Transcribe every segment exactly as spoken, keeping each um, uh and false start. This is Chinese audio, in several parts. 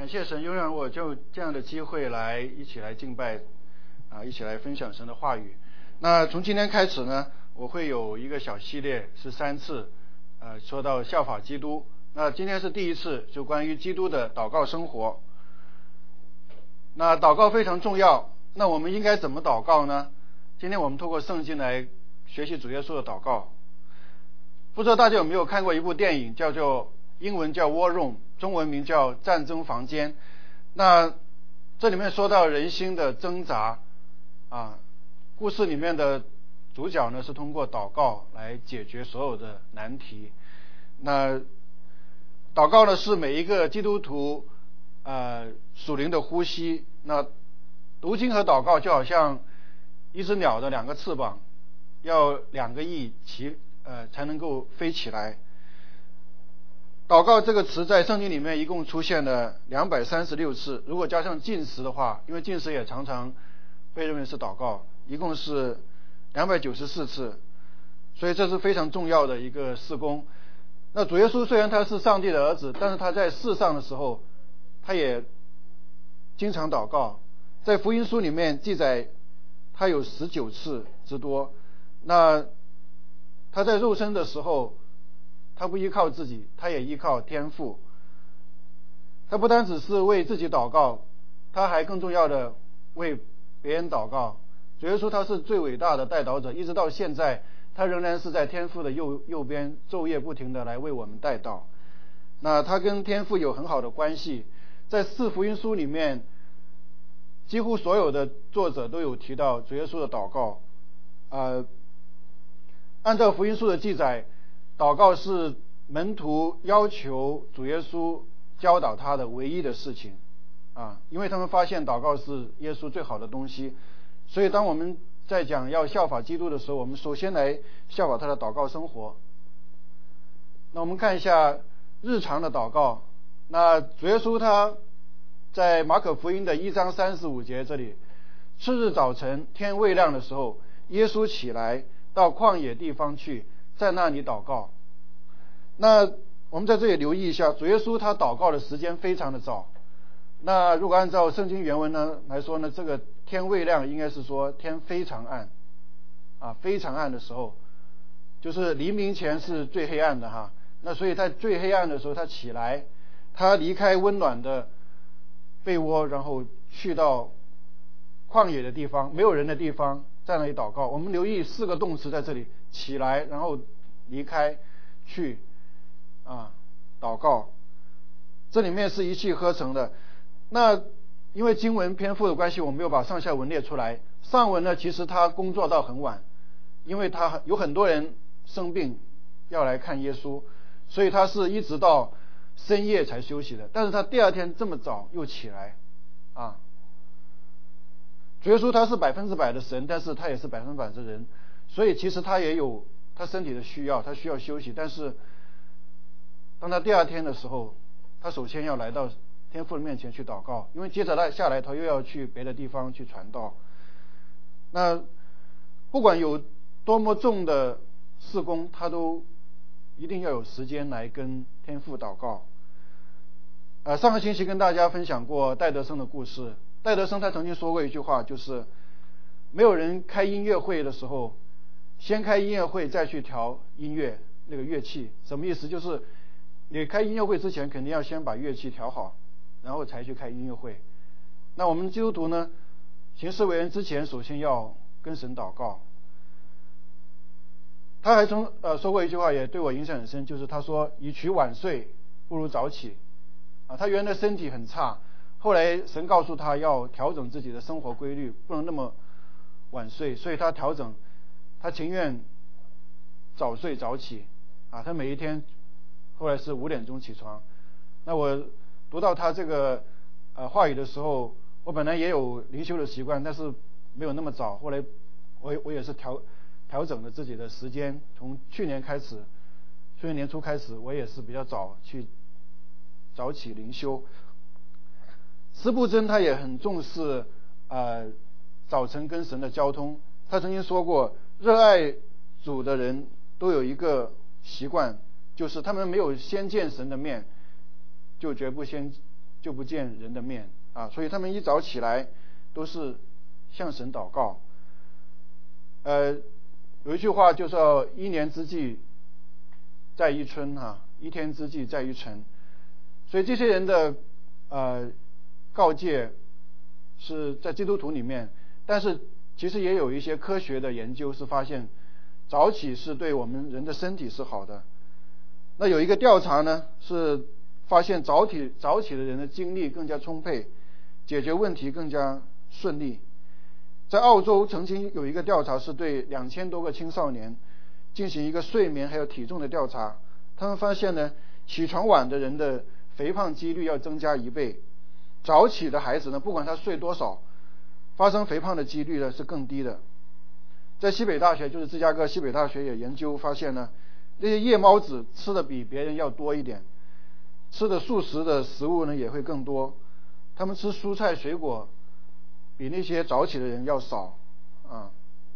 感谢神，又让我就这样的机会来一起来敬拜，啊，一起来分享神的话语。那从今天开始呢，我会有一个小系列，是三次，呃，说到效法基督。那今天是第一次，就关于基督的祷告生活。那祷告非常重要，那我们应该怎么祷告呢？今天我们透过圣经来学习主耶稣的祷告。不知道大家有没有看过一部电影，叫做英文叫 War Room， 中文名叫战争房间。那这里面说到人心的挣扎啊，故事里面的主角呢是通过祷告来解决所有的难题。那祷告呢是每一个基督徒呃属灵的呼吸。那读经和祷告就好像一只鸟的两个翅膀，要两个翼齐呃才能够飞起来。祷告这个词在圣经里面一共出现了两百三十六次，如果加上禁食的话，因为禁食也常常被认为是祷告，一共是两百九十四次，所以这是非常重要的一个事工。那主耶稣虽然他是上帝的儿子，但是他在世上的时候他也经常祷告，在福音书里面记载他有十九次之多。那他在肉身的时候他不依靠自己，他也依靠天父。他不单只是为自己祷告，他还更重要的为别人祷告。主耶稣他是最伟大的代祷者，一直到现在他仍然是在天父的右右边昼夜不停的来为我们代祷。那他跟天父有很好的关系。在四福音书里面几乎所有的作者都有提到主耶稣的祷告。呃，按照福音书的记载，祷告是门徒要求主耶稣教导他的唯一的事情啊，因为他们发现祷告是耶稣最好的东西。所以当我们在讲要效法基督的时候，我们首先来效法他的祷告生活。那我们看一下日常的祷告。那主耶稣他在马可福音的一章三十五节这里，次日早晨天未亮的时候，耶稣起来到旷野地方去，在那里祷告。那我们在这里留意一下，主耶稣他祷告的时间非常的早。那如果按照圣经原文呢来说呢，这个天未亮应该是说天非常暗啊，非常暗的时候，就是黎明前是最黑暗的哈。那所以在最黑暗的时候他起来，他离开温暖的被窝，然后去到旷野的地方，没有人的地方，在那里祷告。我们留意四个动词在这里，起来，然后离开，去啊，祷告，这里面是一气呵成的。那因为经文篇幅的关系，我没有把上下文列出来。上文呢，其实他工作到很晚，因为他有很多人生病要来看耶稣，所以他是一直到深夜才休息的。但是他第二天这么早又起来啊。主耶稣他是百分之百的神，但是他也是百分之百的人，所以其实他也有他身体的需要，他需要休息。但是当他第二天的时候，他首先要来到天父的面前去祷告，因为接着他下来他又要去别的地方去传道。那不管有多么重的事工，他都一定要有时间来跟天父祷告。呃，上个星期跟大家分享过戴德生的故事。戴德生他曾经说过一句话，就是没有人开音乐会的时候先开音乐会再去调音乐那个乐器。什么意思？就是你开音乐会之前肯定要先把乐器调好，然后才去开音乐会。那我们基督徒呢，行事为人之前首先要跟神祷告。他还从呃说过一句话，也对我影响很深，就是他说与其晚睡不如早起啊。他原来身体很差，后来神告诉他要调整自己的生活规律，不能那么晚睡，所以他调整，他情愿早睡早起啊。他每一天后来是五点钟起床。那我读到他这个呃话语的时候，我本来也有灵修的习惯，但是没有那么早。后来我我也是调调整了自己的时间，从去年开始，去年年初开始，我也是比较早去早起灵修。司布真他也很重视呃早晨跟神的交通。他曾经说过，热爱主的人都有一个习惯，就是他们没有先见神的面，就绝不先就不见人的面啊。所以他们一早起来都是向神祷告。呃，有一句话就叫一年之计在于春哈、啊，一天之计在于晨。所以这些人的呃告诫是在基督徒里面，但是其实也有一些科学的研究是发现早起是对我们人的身体是好的。那有一个调查呢，是发现早起早起的人的精力更加充沛，解决问题更加顺利。在澳洲曾经有一个调查，是对两千多个青少年进行一个睡眠还有体重的调查，他们发现呢，起床晚的人的肥胖几率要增加一倍，早起的孩子呢，不管他睡多少，发生肥胖的几率呢是更低的。在西北大学，就是芝加哥西北大学也研究发现呢，那些夜猫子吃的比别人要多一点，吃的素食的食物呢也会更多，他们吃蔬菜水果比那些早起的人要少啊。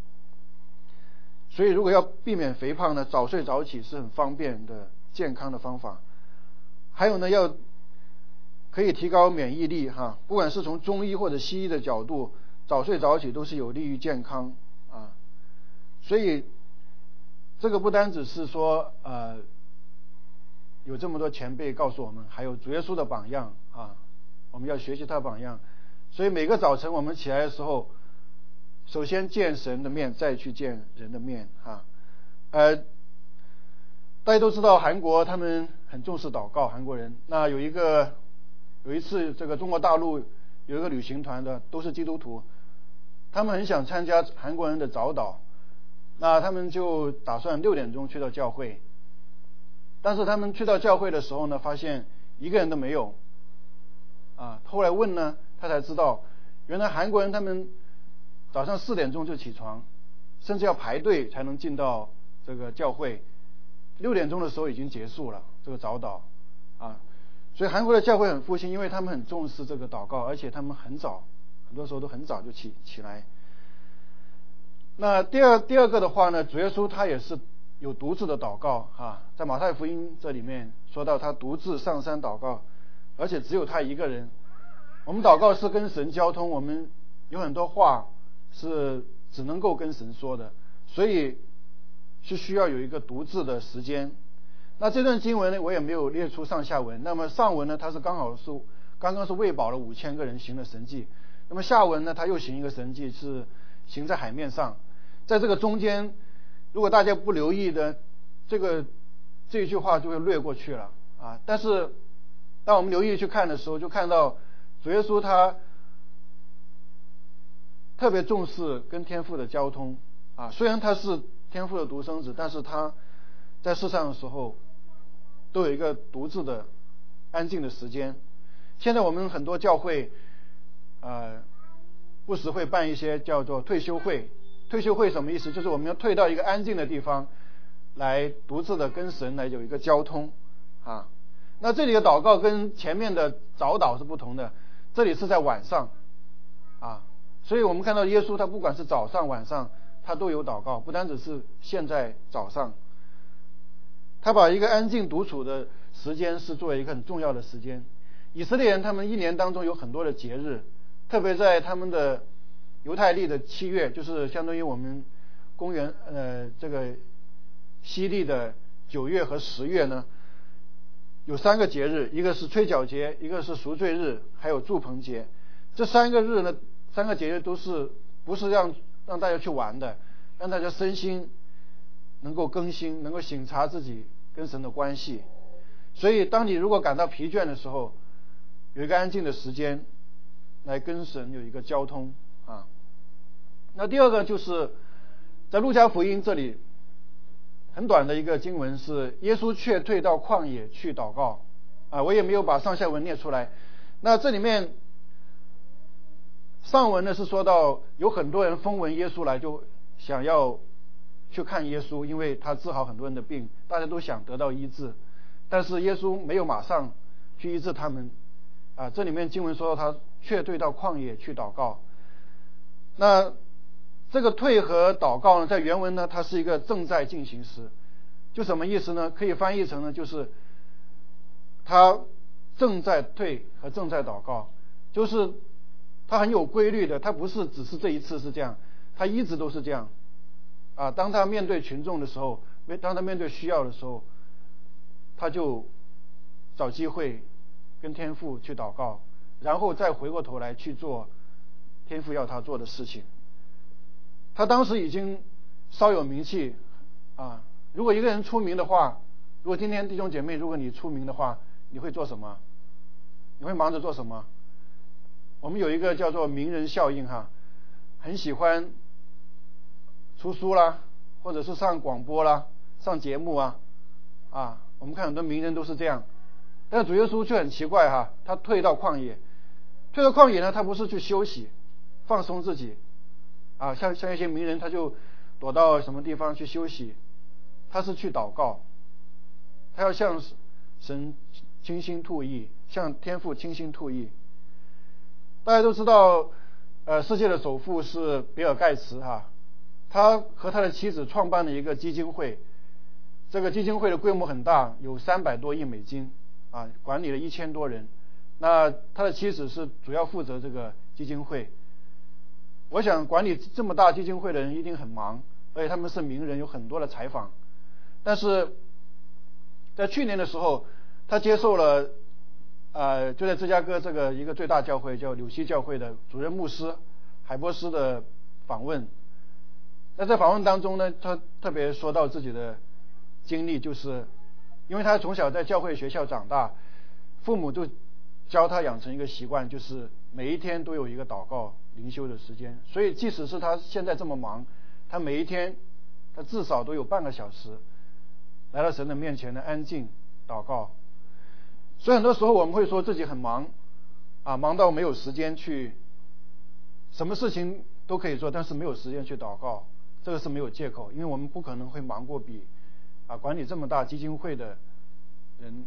所以如果要避免肥胖呢，早睡早起是很方便的健康的方法。还有呢，要可以提高免疫力哈，不管是从中医或者西医的角度，早睡早起都是有利于健康啊。所以这个不单只是说呃有这么多前辈告诉我们，还有主耶稣的榜样啊，我们要学习他的榜样。所以每个早晨我们起来的时候，首先见神的面，再去见人的面啊。呃，大家都知道韩国他们很重视祷告，韩国人。那有一个有一次，这个中国大陆有一个旅行团的都是基督徒，他们很想参加韩国人的早祷，那他们就打算六点钟去到教会。但是他们去到教会的时候呢，发现一个人都没有啊。后来问呢，他才知道，原来韩国人他们早上四点钟就起床，甚至要排队才能进到这个教会。六点钟的时候已经结束了这个早祷啊。所以韩国的教会很复兴，因为他们很重视这个祷告，而且他们很早，很多时候都很早就起起来。那第二第二个的话呢，主耶稣他也是有独自的祷告啊，在马太福音这里面说到他独自上山祷告，而且只有他一个人。我们祷告是跟神交通，我们有很多话是只能够跟神说的，所以是需要有一个独自的时间。那这段经文呢，我也没有列出上下文。那么上文呢，它是刚好是刚刚是喂饱了五千个人行了神迹，那么下文呢，他又行一个神迹，是行在海面上。在这个中间，如果大家不留意的，这个这一句话就会略过去了啊。但是当我们留意去看的时候，就看到主耶稣他特别重视跟天父的交通啊。虽然他是天父的独生子，但是他在世上的时候都有一个独自的安静的时间。现在我们很多教会呃不时会办一些叫做退休会。退休会什么意思？就是我们要退到一个安静的地方来独自的跟神来有一个交通啊。那这里的祷告跟前面的早祷是不同的，这里是在晚上啊。所以我们看到耶稣他不管是早上晚上他都有祷告，不单只是现在早上。他把一个安静独处的时间是作为一个很重要的时间。以色列人他们一年当中有很多的节日，特别在他们的犹太历的七月，就是相当于我们公元呃这个西历的九月和十月呢，有三个节日，一个是吹角节，一个是赎罪日，还有住棚节。这三个日呢，三个节日都是不是让让大家去玩的，让大家身心能够更新，能够省察自己跟神的关系。所以当你如果感到疲倦的时候，有一个安静的时间来跟神有一个交通啊。那第二个就是在路加福音这里很短的一个经文，是耶稣却退到旷野去祷告啊。我也没有把上下文列出来。那这里面上文呢是说到有很多人风闻耶稣来，就想要去看耶稣，因为他治好很多人的病，大家都想得到医治，但是耶稣没有马上去医治他们啊。这里面经文说到他却退到旷野去祷告。那这个退和祷告呢，在原文呢，它是一个正在进行时，就什么意思呢？可以翻译成呢，就是他正在退和正在祷告，就是他很有规律的，他不是只是这一次是这样，他一直都是这样啊。当他面对群众的时候，当他面对需要的时候，他就找机会跟天父去祷告，然后再回过头来去做天父要他做的事情。他当时已经稍有名气啊。如果一个人出名的话，如果今天弟兄姐妹，如果你出名的话，你会做什么？你会忙着做什么？我们有一个叫做名人效应哈，很喜欢出书啦，或者是上广播啦，上节目啊啊，我们看很多名人都是这样。但是主耶稣却很奇怪哈，他退到旷野，退到旷野呢，他不是去休息放松自己啊，像像一些名人他就躲到什么地方去休息，他是去祷告，他要向神倾心吐意，向天父倾心吐意。大家都知道呃，世界的首富是比尔盖茨哈，他和他的妻子创办了一个基金会，这个基金会的规模很大，有三百多亿美金啊，管理了一千多人。那他的妻子是主要负责这个基金会。我想管理这么大基金会的人一定很忙，而且他们是名人，有很多的采访。但是在去年的时候，他接受了呃，就在芝加哥这个一个最大教会叫纽西教会的主任牧师海波斯的访问。那在访问当中呢，他特别说到自己的经历，就是因为他从小在教会学校长大，父母就教他养成一个习惯，就是每一天都有一个祷告灵修的时间。所以即使是他现在这么忙，他每一天他至少都有半个小时来到神的面前呢，安静祷告。所以很多时候我们会说自己很忙啊，忙到没有时间去，什么事情都可以做，但是没有时间去祷告，这个是没有借口，因为我们不可能会忙过比啊管理这么大基金会的人。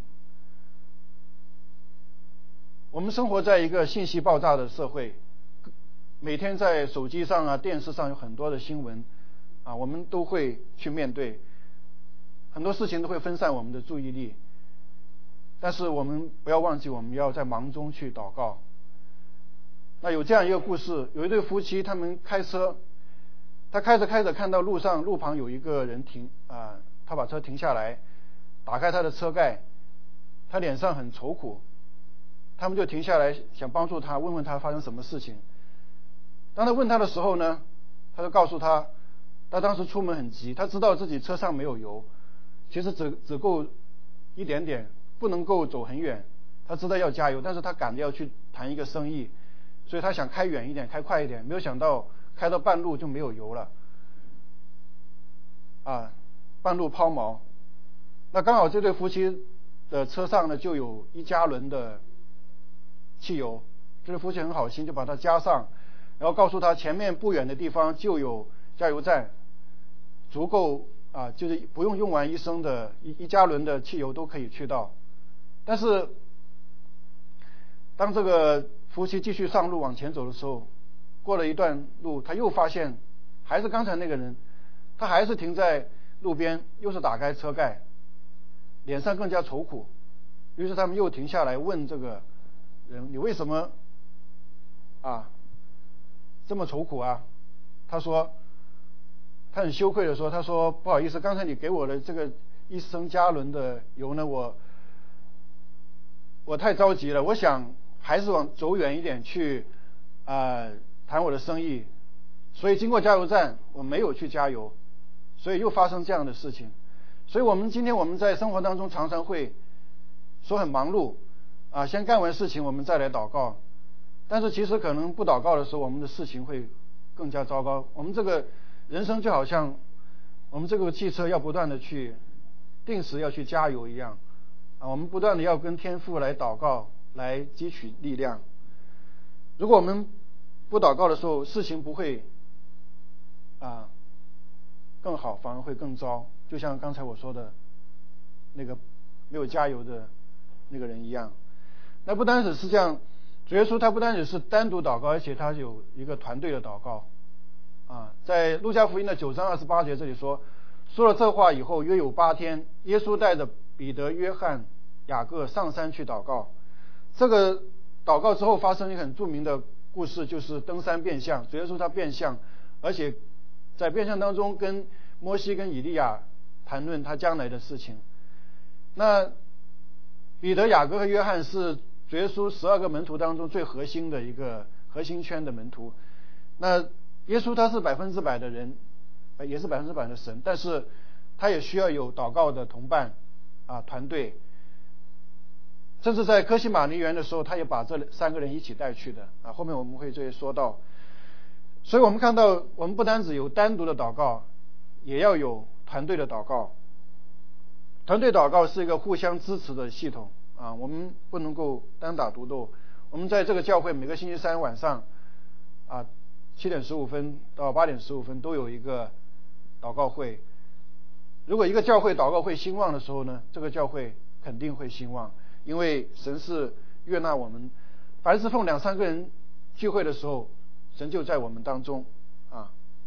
我们生活在一个信息爆炸的社会，每天在手机上啊、电视上有很多的新闻啊，我们都会去面对，很多事情都会分散我们的注意力。但是我们不要忘记，我们要在忙中去祷告。那有这样一个故事，有一对夫妻，他们开车，他开着开着看到路上路旁有一个人停啊，他把车停下来，打开他的车盖，他脸上很愁苦，他们就停下来想帮助他，问问他发生什么事情。当他问他的时候呢，他就告诉他，他当时出门很急，他知道自己车上没有油，其实只只够一点点，不能够走很远，他知道要加油，但是他赶着要去谈一个生意，所以他想开远一点，开快一点，没有想到开到半路就没有油了啊，半路抛锚。那刚好这对夫妻的车上呢就有一加仑的汽油，这对夫妻很好心就把它加上，然后告诉他前面不远的地方就有加油站，足够啊，就是不用用完一升的一一加仑的汽油都可以去到。但是当这个夫妻继续上路往前走的时候，过了一段路，他又发现还是刚才那个人，他还是停在路边，又是打开车盖，脸上更加愁苦。于是他们又停下来问这个人，你为什么啊这么愁苦啊？他说，他很羞愧的说，他说不好意思，刚才你给我的这个一升加仑的油呢，我我太着急了，我想还是往走远一点去啊、呃、谈我的生意，所以经过加油站我没有去加油，所以又发生这样的事情。所以我们今天我们在生活当中常常会说很忙碌啊，先干完事情我们再来祷告，但是其实可能不祷告的时候，我们的事情会更加糟糕。我们这个人生就好像我们这个汽车要不断的去定时要去加油一样啊，我们不断的要跟天父来祷告，来汲取力量。如果我们不祷告的时候，事情不会啊更好，反而会更糟。就像刚才我说的那个没有加油的那个人一样。那不单只是这样，主耶稣他不单只是单独祷告，而且他有一个团队的祷告啊。在路加福音的九章二十八节这里说，说了这话以后约有八天，耶稣带着彼得、约翰、雅各上山去祷告。 这个祷告之后发生一个很著名的故事，就是登山变相。主耶稣他变相，而且在变相当中跟摩西跟以利亚谈论他将来的事情。那彼得、雅各和约翰是主耶稣十二个门徒当中最核心的一个核心圈的门徒。那耶稣他是百分之百的人，也是百分之百的神，但是他也需要有祷告的同伴啊团队。甚至在哥西马尼园的时候，他也把这三个人一起带去的啊。后面我们会这些说到。所以我们看到，我们不单只有单独的祷告，也要有团队的祷告。团队祷告是一个互相支持的系统啊，我们不能够单打独斗。我们在这个教会每个星期三晚上啊七点十五分到八点十五分都有一个祷告会。如果一个教会祷告会兴旺的时候呢，这个教会肯定会兴旺。因为神是悦纳我们，凡是奉两三个人聚会的时候，神就在我们当中啊。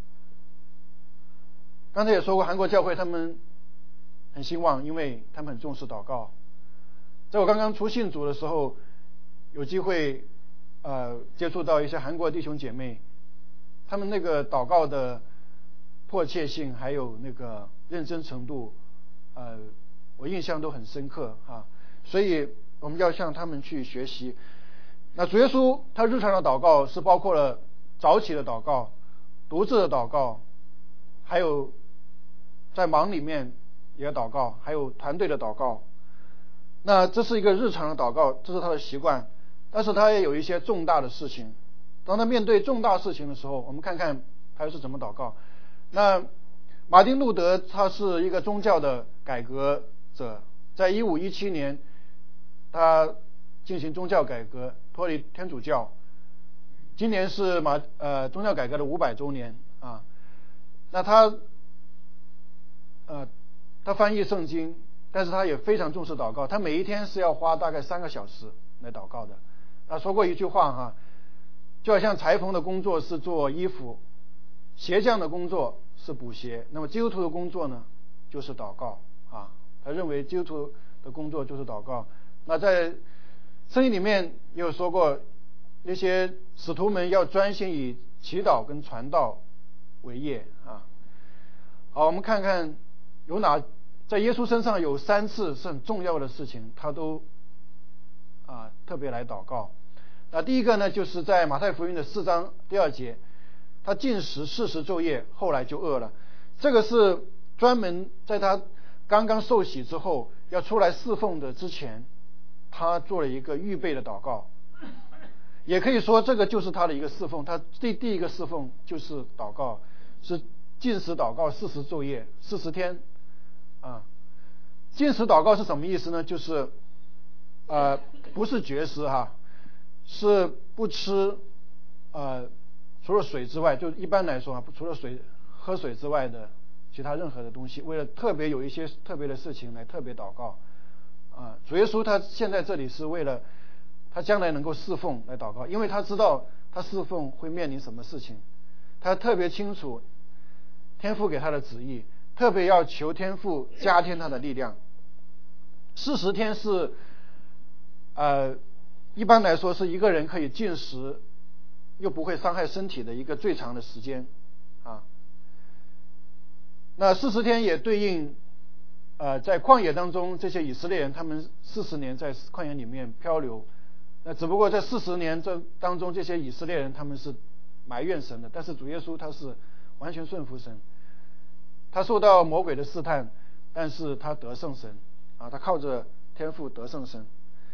刚才也说过，韩国教会他们很兴旺，因为他们很重视祷告。在我刚刚初信主的时候，有机会呃接触到一些韩国弟兄姐妹，他们那个祷告的迫切性还有那个认真程度，呃，我印象都很深刻啊。所以我们要向他们去学习。那主耶稣他日常的祷告是包括了早起的祷告、独自的祷告，还有在忙里面也祷告，还有团队的祷告。那这是一个日常的祷告，这是他的习惯。但是他也有一些重大的事情，当他面对重大事情的时候，我们看看他是怎么祷告。那马丁路德他是一个宗教的改革者，在一五一七年他进行宗教改革，脱离天主教。今年是马呃宗教改革的五百周年啊。那他呃他翻译圣经，但是他也非常重视祷告。他每一天是要花大概三个小时来祷告的。他说过一句话哈，就好像裁缝的工作是做衣服，鞋匠的工作是补鞋，那么基督徒的工作呢，就是祷告啊。他认为基督徒的工作就是祷告。那在圣经里面也有说过，那些使徒们要专心以祈祷跟传道为业啊。好，我们看看有哪在耶稣身上有三次是很重要的事情，他都啊特别来祷告。那第一个呢，就是在马太福音的四章第二节，他禁食四十昼夜，后来就饿了。这个是专门在他刚刚受洗之后要出来侍奉的之前，他做了一个预备的祷告。也可以说这个就是他的一个侍奉，他第第一个侍奉就是祷告，是禁食祷告四十昼夜四十天啊。禁食祷告是什么意思呢？就是呃不是绝食哈，是不吃呃除了水之外，就一般来说啊，除了水喝水之外的其他任何的东西，为了特别有一些特别的事情来特别祷告啊。主耶稣他现在这里是为了他将来能够侍奉来祷告，因为他知道他侍奉会面临什么事情，他特别清楚天父给他的旨意，特别要求天父加添他的力量。四十天是呃一般来说是一个人可以进食又不会伤害身体的一个最长的时间啊。那四十天也对应呃在旷野当中这些以色列人，他们四十年在旷野里面漂流，那只不过在四十年这当中，这些以色列人他们是埋怨神的，但是主耶稣他是完全顺服神，他受到魔鬼的试探，但是他得胜神啊，他靠着天父得胜神。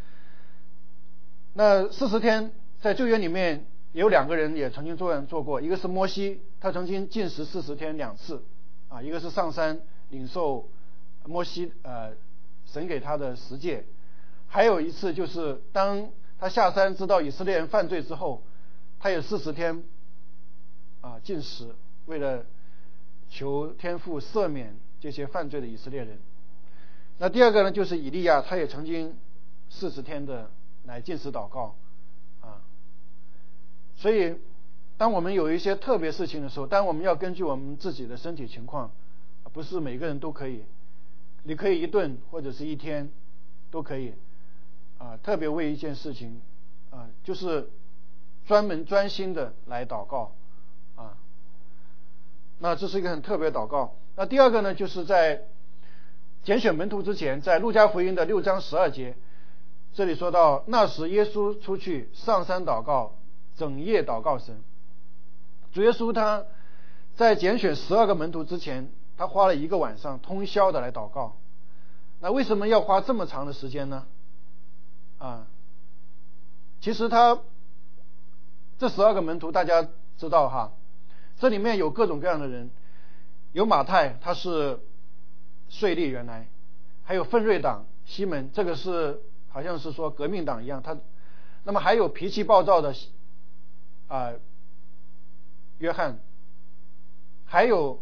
那四十天在旧约里面也有两个人也曾经这样做过，一个是摩西，他曾经禁食四十天两次啊，一个是上山领受摩西呃神给他的十诫，还有一次就是当他下山知道以色列人犯罪之后，他有四十天啊禁食，为了求天父赦免这些犯罪的以色列人。那第二个呢，就是以利亚，他也曾经四十天的来禁食祷告啊。所以当我们有一些特别事情的时候，当然我们要根据我们自己的身体情况，不是每个人都可以，你可以一顿或者是一天都可以啊，特别为一件事情啊，就是专门专心的来祷告啊。那这是一个很特别的祷告。那第二个呢，就是在拣选门徒之前，在路加福音的六章十二节，这里说到，那时耶稣出去上山祷告，整夜祷告神。主耶稣他在拣选十二个门徒之前，他花了一个晚上通宵的来祷告。那为什么要花这么长的时间呢？啊，其实他这十二个门徒大家知道哈，这里面有各种各样的人，有马太，他是税吏原来，还有奋锐党西门，这个是好像是说革命党一样，他那么还有脾气暴躁的啊、呃、约翰，还有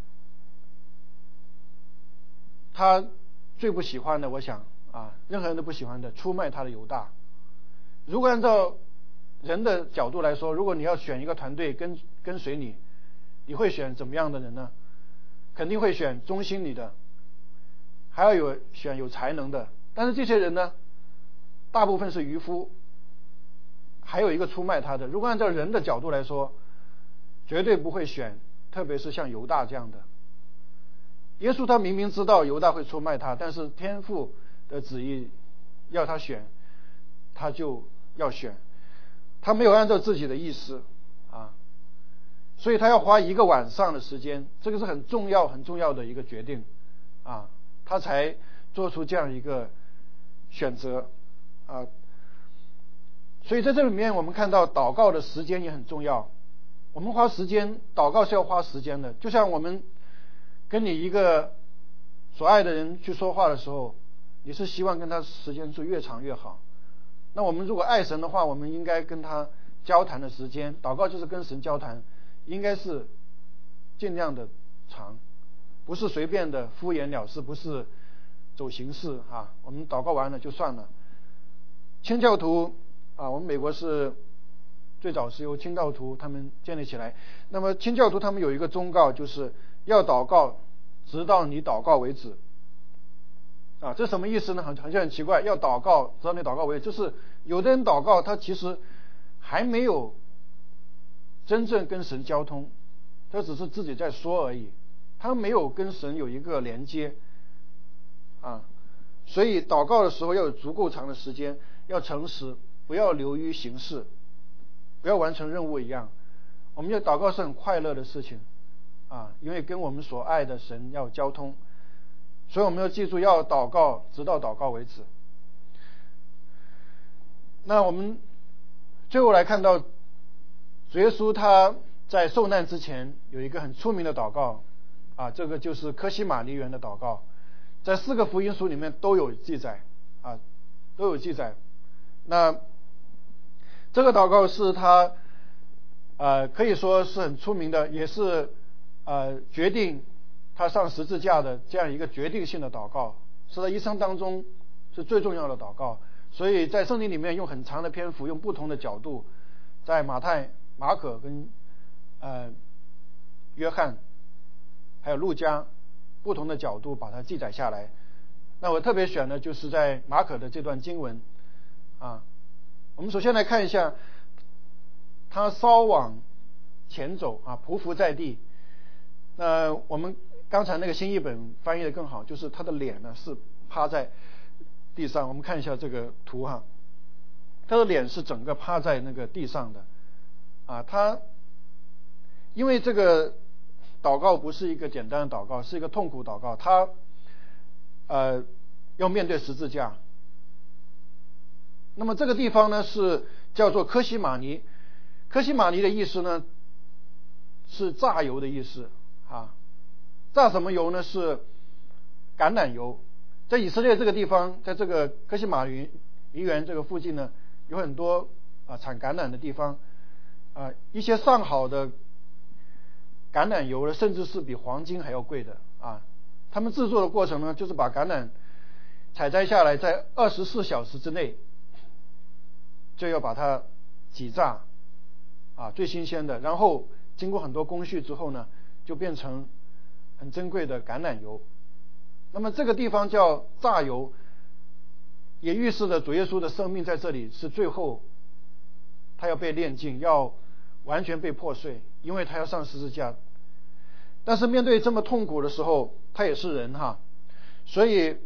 他最不喜欢的，我想啊，任何人都不喜欢的，出卖他的犹大。如果按照人的角度来说，如果你要选一个团队跟跟随你，你会选怎么样的人呢？肯定会选忠心你的，还要有选有才能的。但是这些人呢，大部分是渔夫，还有一个出卖他的。如果按照人的角度来说，绝对不会选，特别是像犹大这样的。耶稣他明明知道犹大会出卖他，但是天父的旨意要他选，他就要选，他没有按照自己的意思啊，所以他要花一个晚上的时间，这个是很重要很重要的一个决定啊，他才做出这样一个选择啊。所以在这里面我们看到祷告的时间也很重要，我们花时间祷告是要花时间的，就像我们跟你一个所爱的人去说话的时候，你是希望跟他时间是越长越好。那我们如果爱神的话，我们应该跟他交谈的时间，祷告就是跟神交谈，应该是尽量的长，不是随便的敷衍了事，不是走形式啊。我们祷告完了就算了。清教徒啊，我们美国是最早是由清教徒他们建立起来。那么清教徒他们有一个忠告，就是要祷告直到你祷告为止啊，这什么意思呢？很好像很奇怪，要祷告直到你祷告为止，就是有的人祷告他其实还没有真正跟神交通，他只是自己在说而已，他没有跟神有一个连接啊。所以祷告的时候要有足够长的时间，要诚实，不要流于形式，不要完成任务一样。我们要祷告是很快乐的事情啊，因为跟我们所爱的神要交通，所以我们要记住要祷告直到祷告为止。那我们最后来看到主耶稣他在受难之前有一个很出名的祷告啊，这个就是科西玛尼园的祷告，在四个福音书里面都有记载啊，都有记载。那这个祷告是他呃可以说是很出名的，也是呃决定他上十字架的这样一个决定性的祷告，是他一生当中是最重要的祷告。所以在圣经里面用很长的篇幅，用不同的角度，在马太、马可跟呃约翰还有路加不同的角度把它记载下来。那我特别选的就是在马可的这段经文啊。我们首先来看一下，他稍往前走啊，匍匐在地。那我们刚才那个新译本翻译的更好，就是他的脸呢是趴在地上。我们看一下这个图哈，他的脸是整个趴在那个地上的啊。他因为这个祷告不是一个简单的祷告，是一个痛苦祷告，他呃要面对十字架。那么这个地方呢是叫做科西玛尼，科西玛尼的意思呢是榨油的意思啊。榨什么油呢？是橄榄油。在以色列这个地方，在这个科西玛尼园这个附近呢，有很多啊产橄榄的地方啊，一些上好的橄榄油呢，甚至是比黄金还要贵的啊。他们制作的过程呢，就是把橄榄采摘下来，在二十四小时之内就要把它挤榨啊，最新鲜的，然后经过很多工序之后呢，就变成很珍贵的橄榄油。那么这个地方叫榨油， 也预示着主耶稣的生命在这里是最后他要被炼尽，要完全被破碎，因为他要上十字架。但是面对这么痛苦的时候，他也是人哈，所以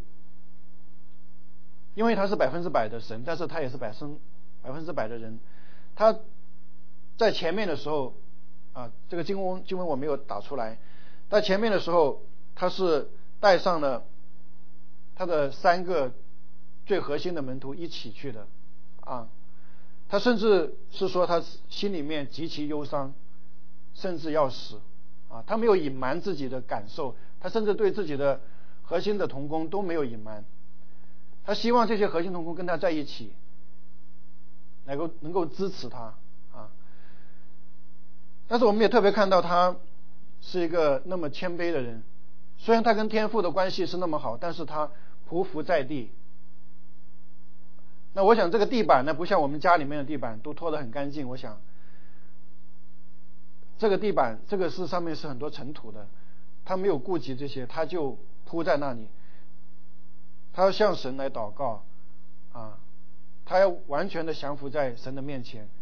因为他是百分之百的神，但是他也是百分百分之百的人。他在前面的时候啊，这个经文经文我没有打出来，在前面的时候他是带上了他的三个最核心的门徒一起去的啊，他甚至是说他心里面极其忧伤，甚至要死啊，他没有隐瞒自己的感受，他甚至对自己的核心的同工都没有隐瞒，他希望这些核心同工跟他在一起，能够能够支持他啊。但是我们也特别看到他是一个那么谦卑的人，虽然他跟天父的关系是那么好，但是他匍匐在地。那我想这个地板呢，不像我们家里面的地板都拖得很干净，我想这个地板这个是上面是很多尘土的，他没有顾及这些，他就铺在那里，他要向神来祷告啊，他要完全的降服在神的面前。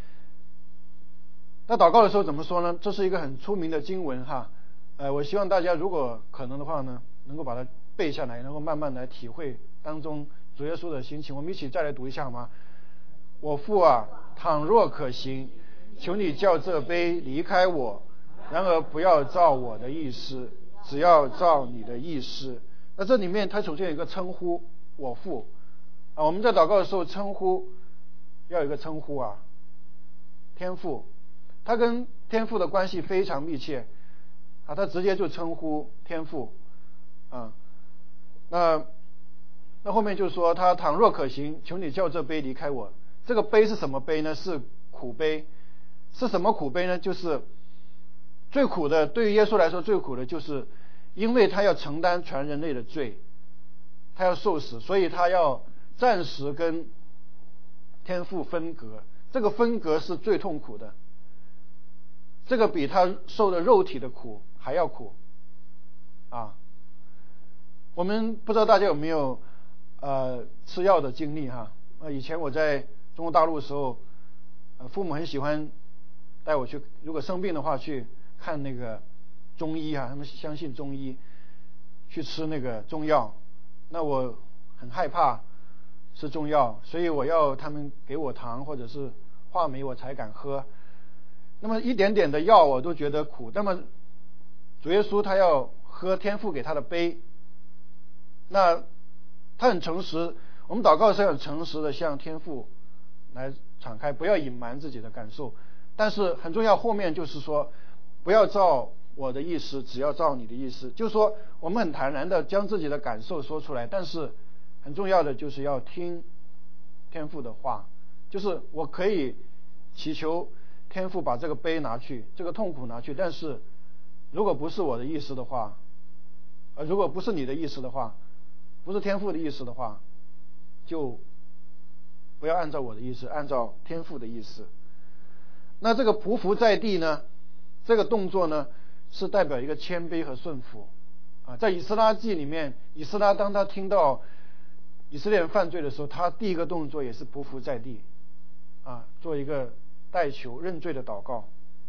那祷告的时候怎么说呢？这是一个很出名的经文哈，呃，我希望大家如果可能的话呢，能够把它背下来，能够慢慢来体会当中主耶稣的心情。我们一起再来读一下好吗？我父啊，倘若可行，求你叫这杯离开我，然而不要照我的意思，只要照你的意思。那这里面他首先有一个称呼，我父啊，我们在祷告的时候称呼要有一个称呼啊，天父，他跟天父的关系非常密切啊，他直接就称呼天父啊。那那后面就说他倘若可行，求你叫这杯离开我。这个杯是什么杯呢？是苦杯。是什么苦杯呢？就是最苦的，对于耶稣来说最苦的就是因为他要承担全人类的罪，他要受死，所以他要暂时跟天父分隔。这个分隔是最痛苦的，这个比他受的肉体的苦还要苦啊。我们不知道大家有没有呃吃药的经历哈？呃，以前我在中国大陆的时候，呃，父母很喜欢带我去，如果生病的话去看那个中医啊，他们相信中医，去吃那个中药。那我很害怕吃中药，所以我要他们给我糖或者是话梅我才敢喝。那么一点点的药我都觉得苦，那么主耶稣他要喝天父给他的杯，那他很诚实，我们祷告的时候很诚实的向天父来敞开，不要隐瞒自己的感受。但是很重要，后面就是说不要照我的意思，只要照你的意思。就是说我们很坦然的将自己的感受说出来，但是很重要的就是要听天父的话，就是我可以祈求天父把这个杯拿去，这个痛苦拿去，但是如果不是我的意思的话，呃，如果不是你的意思的话，不是天父的意思的话，就不要按照我的意思，按照天父的意思。那这个匍匐在地呢，这个动作呢，是代表一个谦卑和顺服啊。在以斯拉记里面，以斯拉当他听到以色列人犯罪的时候，他第一个动作也是匍匐在地啊，做一个代求认罪的祷告。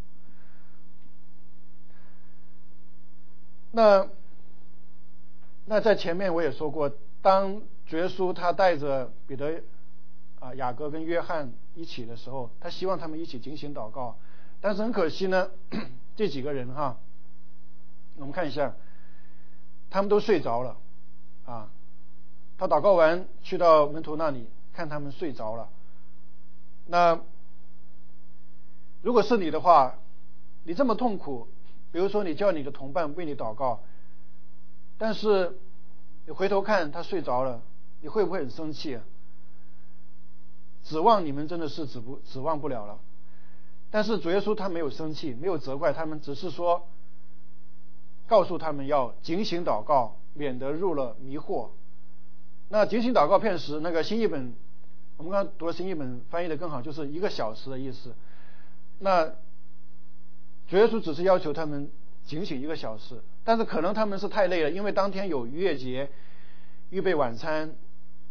那那在前面我也说过，当主耶稣他带着彼得啊、雅各跟约翰一起的时候，他希望他们一起警醒祷告，但是很可惜呢，这几个人哈，我们看一下，他们都睡着了啊。他祷告完去到门徒那里，看他们睡着了。那如果是你的话，你这么痛苦，比如说你叫你的同伴为你祷告，但是你回头看他睡着了，你会不会很生气啊？指望你们真的是指不指望不了了。但是主耶稣他没有生气，没有责怪他们，只是说告诉他们要警醒祷告，免得入了迷惑。那警醒祷告片时，那个新译本我们刚刚读的新译本翻译的更好，就是一个小时的意思。那主耶稣只是要求他们警醒一个小时，但是可能他们是太累了，因为当天有逾越节，预备晚餐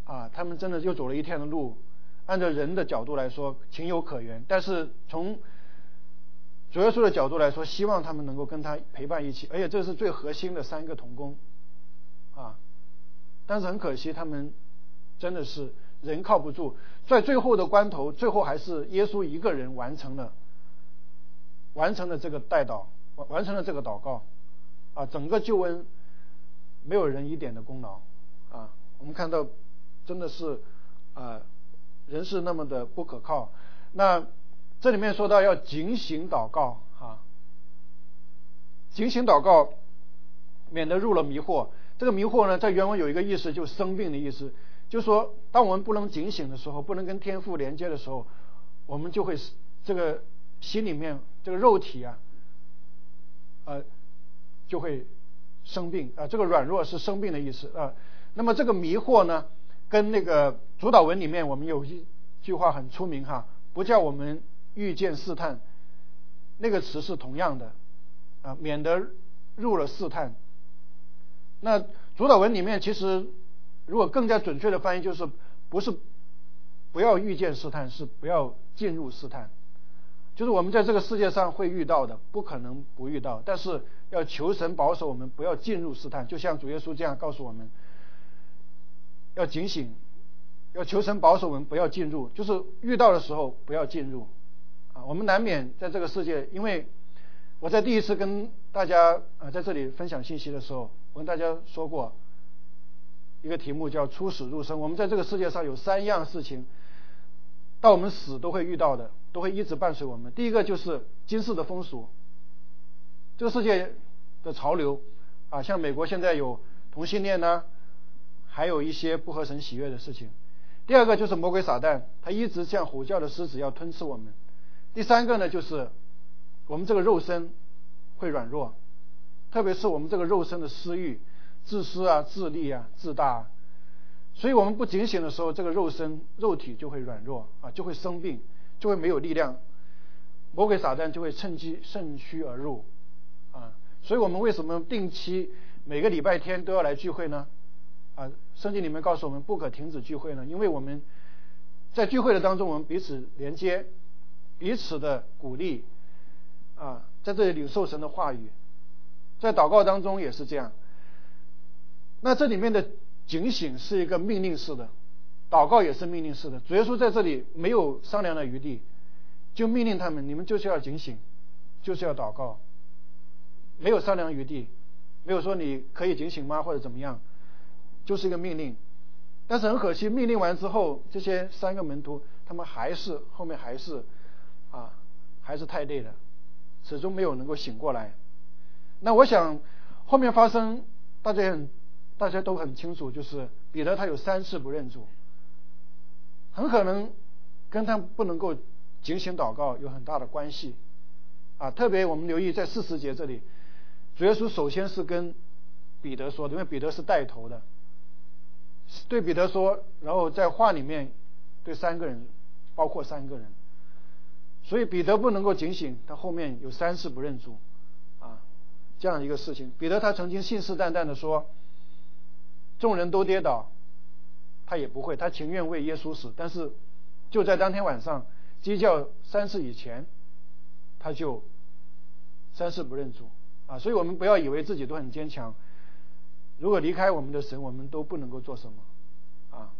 啊，他们真的又走了一天的路，按照人的角度来说情有可原，但是从主耶稣的角度来说，希望他们能够跟他陪伴一起，而且这是最核心的三个同工啊。但是很可惜，他们真的是人靠不住，在最后的关头，最后还是耶稣一个人完成了完成了这个代祷，完成了这个祷告啊，整个救恩没有人一点的功劳啊。我们看到真的是啊，人是那么的不可靠。那这里面说到要警醒祷告啊，警醒祷告，免得入了迷惑。这个迷惑呢，在原文有一个意思，就是生病的意思，就是说，当我们不能警醒的时候，不能跟天父连接的时候，我们就会这个心里面这个肉体啊，呃，就会生病啊。这个软弱是生病的意思啊。那么这个迷惑呢，跟那个主祷文里面我们有一句话很出名哈，不叫我们遇见试探，那个词是同样的啊，免得入了试探。那主祷文里面其实如果更加准确的翻译就是不是不要遇见试探，是不要进入试探。就是我们在这个世界上会遇到的，不可能不遇到，但是要求神保守我们不要进入试探，就像主耶稣这样告诉我们要警醒，要求神保守我们不要进入，就是遇到的时候不要进入啊。我们难免在这个世界，因为我在第一次跟大家啊在这里分享信息的时候，我跟大家说过一个题目叫出死入生。我们在这个世界上有三样事情到我们死都会遇到的，都会一直伴随我们。第一个就是今世的风俗，这个世界的潮流啊，像美国现在有同性恋呢，还有一些不合神喜悦的事情。第二个就是魔鬼撒旦，他一直像吼叫的狮子要吞吃我们。第三个呢，就是我们这个肉身会软弱，特别是我们这个肉身的私欲、自私啊、自利啊、自大啊，所以我们不警醒的时候，这个肉身肉体就会软弱啊，就会生病，就会没有力量，魔鬼撒旦就会趁机趁虚而入啊。所以我们为什么定期每个礼拜天都要来聚会呢？啊，圣经里面告诉我们不可停止聚会呢，因为我们在聚会的当中，我们彼此连接，彼此的鼓励啊，在这里领受神的话语，在祷告当中也是这样。那这里面的警醒是一个命令式的，祷告也是命令式的。主耶稣在这里没有商量的余地，就命令他们，你们就是要警醒，就是要祷告，没有商量余地，没有说你可以警醒吗或者怎么样，就是一个命令。但是很可惜，命令完之后，这些三个门徒他们还是后面还是啊还是太累了，始终没有能够醒过来。那我想后面发生大家很大家都很清楚，就是彼得他有三次不认主，很可能跟他不能够警醒祷告有很大的关系啊。特别我们留意在四十节这里，主耶稣首先是跟彼得说的，因为彼得是带头的，对彼得说，然后在话里面对三个人，包括三个人，所以彼得不能够警醒，他后面有三次不认主啊，这样一个事情。彼得他曾经信誓旦旦的说，众人都跌倒，他也不会，他情愿为耶稣死。但是就在当天晚上鸡叫三次以前，他就三次不认主啊。所以我们不要以为自己都很坚强，如果离开我们的神，我们都不能够做什么啊。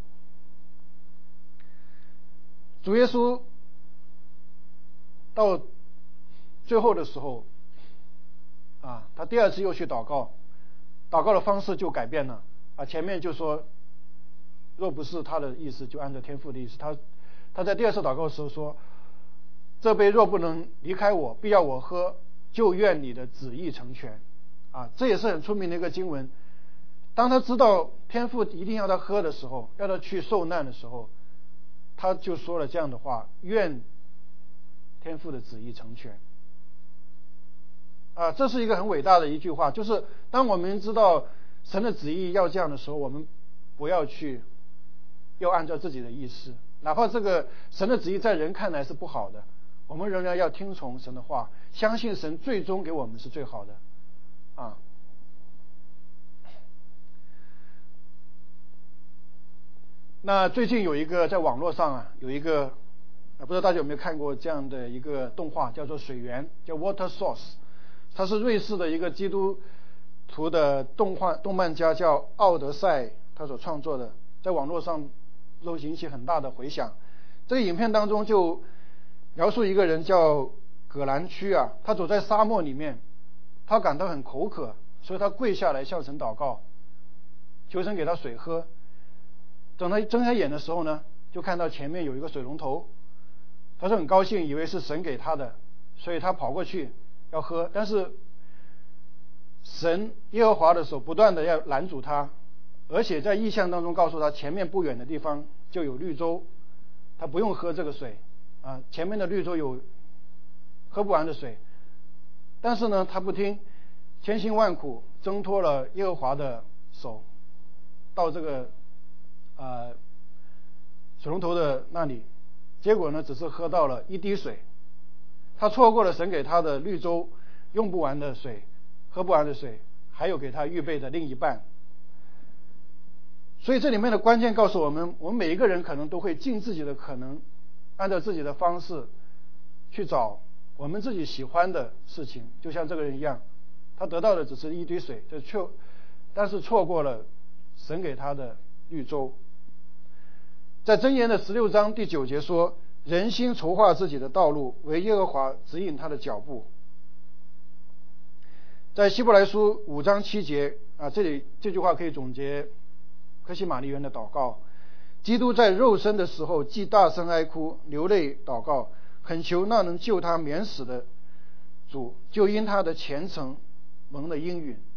主耶稣到最后的时候啊，他第二次又去祷告，祷告的方式就改变了啊。前面就说若不是他的意思，就按照天父的意思。他他在第二次祷告的时候说，这杯若不能离开我，必要我喝，就愿你的旨意成全啊。这也是很出名的一个经文。当他知道天父一定要他喝的时候，要他去受难的时候，他就说了这样的话，愿天父的旨意成全啊。这是一个很伟大的一句话，就是当我们知道神的旨意要这样的时候，我们不要去要按照自己的意思，哪怕这个神的旨意在人看来是不好的，我们仍然要听从神的话，相信神最终给我们是最好的啊。 那最近有一个在网络上啊，有一个啊，不知道大家有没有看过这样的一个动画，叫做《水源》，叫 Water Source。它是瑞士的一个基督徒的动画动漫家叫奥德赛他所创作的，在网络上都引起很大的回响。这个影片当中就描述一个人叫葛兰区啊，他走在沙漠里面，他感到很口渴，所以他跪下来向神祷告，求神给他水喝。等他睁开眼的时候呢，就看到前面有一个水龙头，他是很高兴，以为是神给他的，所以他跑过去要喝，但是神耶和华的手不断的要拦阻他，而且在异象当中告诉他，前面不远的地方就有绿洲，他不用喝这个水啊，前面的绿洲有喝不完的水。但是呢，他不听，千辛万苦挣脱了耶和华的手，到这个呃水龙头的那里，结果呢，只是喝到了一滴水，他错过了神给他的绿洲用不完的水，喝不完的水，还有给他预备的另一半。所以这里面的关键告诉我们，我们每一个人可能都会尽自己的可能，按照自己的方式去找我们自己喜欢的事情，就像这个人一样，他得到的只是一堆水，就错，但是错过了神给他的绿洲。在箴言的十六章第九节说，人心筹划自己的道路，为耶和华指引他的脚步。在希伯来书五章七节啊，这里这句话可以总结科西玛丽园的祷告。基督在肉身的时候，既大声哀哭，流泪祷告，恳求那能救他免死的主，就因他的虔诚蒙了应允。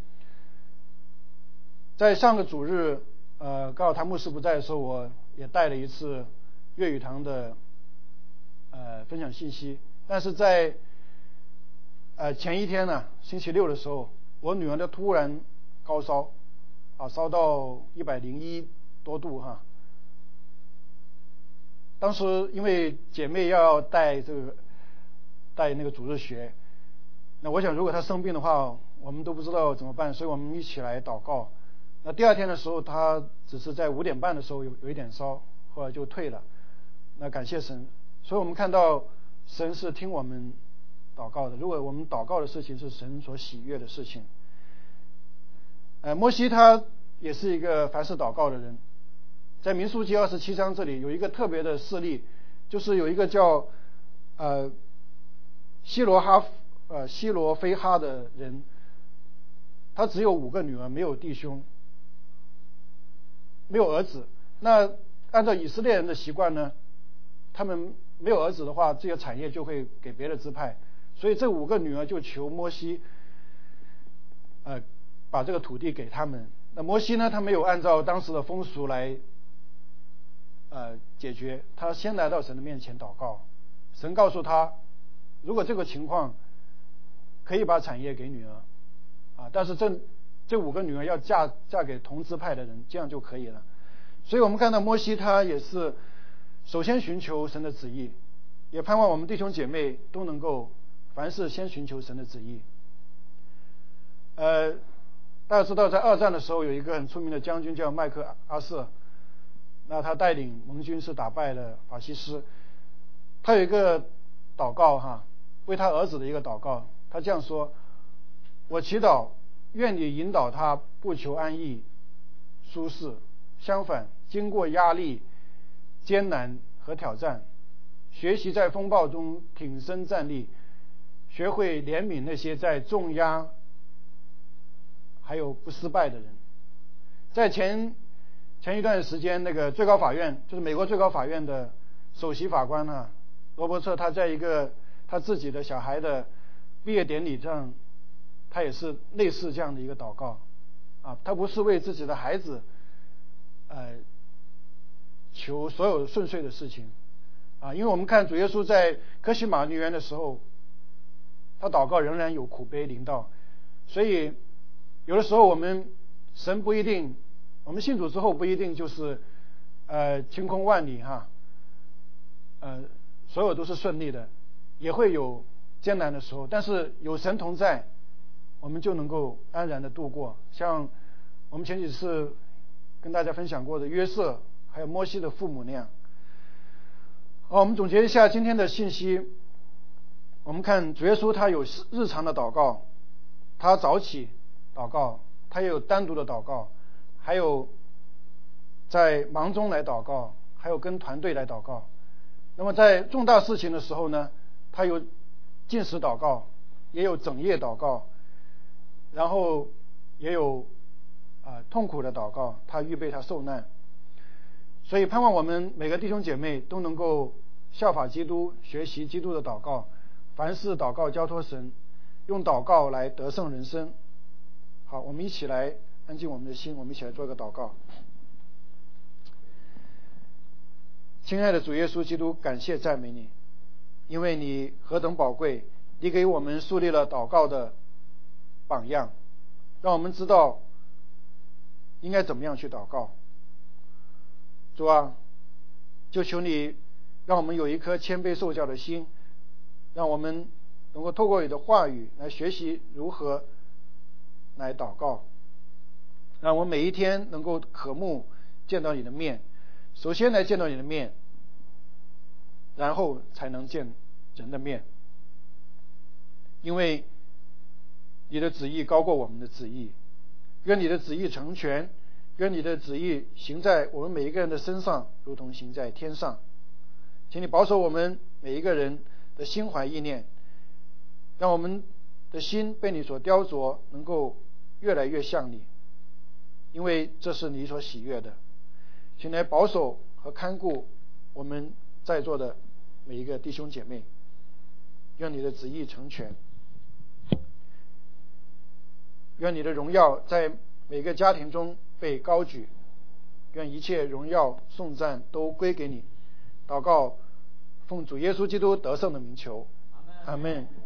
在上个主日，呃，刚好谭牧师不在的时候，我也带了一次粤语堂的呃分享信息。但是在呃前一天呢，星期六的时候，我女儿的突然高烧啊，烧到一百零一多度哈。当时因为姐妹要带这个带那个主日学，那我想如果她生病的话，我们都不知道怎么办，所以我们一起来祷告。那第二天的时候，她只是在五点半的时候有有一点烧，后来就退了。那感谢神，所以我们看到神是听我们祷告的。如果我们祷告的事情是神所喜悦的事情，呃，摩西他也是一个凡事祷告的人。在民数记二十七章这里有一个特别的事例，就是有一个叫呃希罗哈呃希罗非哈的人，他只有五个女儿，没有弟兄，没有儿子。那按照以色列人的习惯呢，他们没有儿子的话，这些产业就会给别的支派，所以这五个女儿就求摩西呃把这个土地给他们。那摩西呢，他没有按照当时的风俗来呃解决，他先来到神的面前祷告。神告诉他，如果这个情况可以把产业给女儿啊，但是这这五个女儿要嫁嫁给同支派的人，这样就可以了。所以我们看到摩西他也是首先寻求神的旨意，也盼望我们弟兄姐妹都能够凡事先寻求神的旨意。呃大家知道在二战的时候有一个很出名的将军叫麦克阿瑟，那他带领盟军是打败了法西斯。他有一个祷告哈，为他儿子的一个祷告，他这样说：我祈祷愿你引导他不求安逸舒适，相反经过压力艰难和挑战，学习在风暴中挺身站立，学会怜悯那些在重压还有不失败的人。在前前一段时间，那个最高法院，就是美国最高法院的首席法官啊，罗伯特，他在一个他自己的小孩的毕业典礼上，他也是类似这样的一个祷告啊，他不是为自己的孩子呃求所有顺遂的事情啊，因为我们看主耶稣在科西玛丽园的时候，他祷告仍然有苦悲临到，所以有的时候我们神不一定，我们信主之后不一定就是呃晴空万里哈，呃所有都是顺利的，也会有艰难的时候，但是有神同在，我们就能够安然的度过。像我们前几次跟大家分享过的约瑟还有摩西的父母那样。好，我们总结一下今天的信息。我们看主耶稣他有日常的祷告，他早起祷告，他也有单独的祷告，还有在忙中来祷告，还有跟团队来祷告。那么在重大事情的时候呢，他有禁食祷告，也有整夜祷告，然后也有啊、呃、痛苦的祷告，他预备他受难。所以盼望我们每个弟兄姐妹都能够效法基督，学习基督的祷告，凡事祷告交托神，用祷告来得胜人生。好，我们一起来安静我们的心，我们一起来做一个祷告。亲爱的主耶稣基督，感谢赞美你，因为你何等宝贵，你给我们树立了祷告的榜样，让我们知道应该怎么样去祷告。主啊，就求你让我们有一颗谦卑受教的心，让我们能够透过你的话语来学习如何来祷告，让我们每一天能够渴慕见到你的面，首先来见到你的面，然后才能见人的面，因为你的旨意高过我们的旨意。愿你的旨意成全，愿你的旨意行在我们每一个人的身上，如同行在天上。请你保守我们每一个人的心怀意念，让我们的心被你所雕琢，能够越来越像你，因为这是你所喜悦的。请来保守和看顾我们在座的每一个弟兄姐妹，愿你的旨意成全，愿你的荣耀在每个家庭中被高举，愿一切荣耀颂赞都归给你。祷告奉主耶稣基督得胜的名求，阿们。